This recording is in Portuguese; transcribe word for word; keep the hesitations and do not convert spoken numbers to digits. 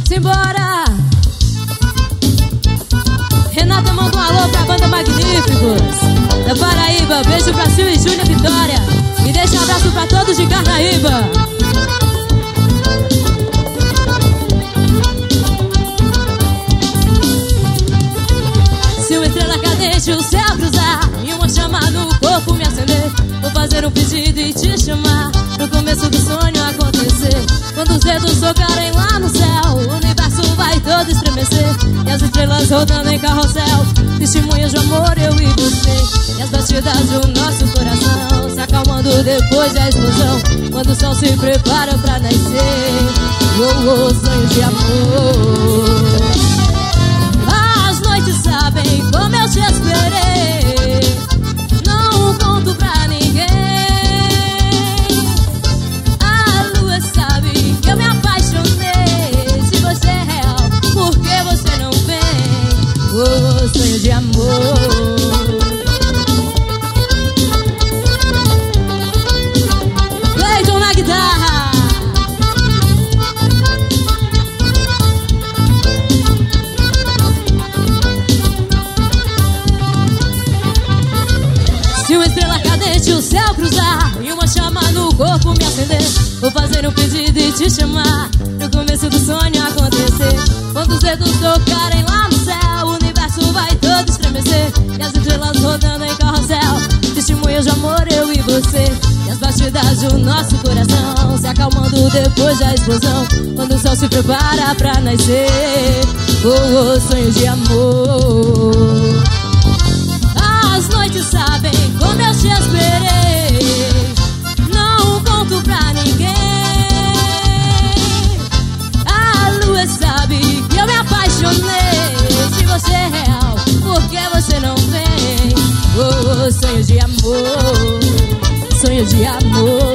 Simbora! Renata manda um alô pra banda Magníficos da Paraíba. Beijo pra Sil e Júlia Vitória. E deixa um abraço pra todos de Carnaíba. Sil, estrela cadente, o céu cruzar e uma chama no corpo me acender. Vou fazer um pedido e te chamar pro começo do sonho acontecer. Quando os dedos tocarem lá no céu, o universo vai todo estremecer. E as estrelas rodando em carrossel, testemunhas de amor, eu e você. E as batidas do nosso coração se acalmando depois da explosão, quando o sol se prepara pra nascer. Oh, oh, sonhos de amor. As noites sabem como eu te esperei, não conto pra ninguém. A lua sabe que eu me apaixonei. Se você é real, por que você não vem? Oh, sonho de amor. Cleiton na guitarra. Se uma estrela cadente o céu cruzar e uma chama no corpo me acender, vou fazer um pedido e te chamar pro começo do sonho acontecer. Quando os dedos tocarem lá no céu, o universo vai todo estremecer. E as estrelas rodando em carrossel, testemunhas de amor, eu e você. E as batidas do nosso coração se acalmando depois da explosão, quando o sol se prepara pra nascer. Oh, oh, sonhos de amor. As noites sabem como eu te esperei, não conto pra ninguém. A lua sabe que eu me apaixonei. Se você é real, por que você não vem? Oh, sonhos de amor, sonhos de amor.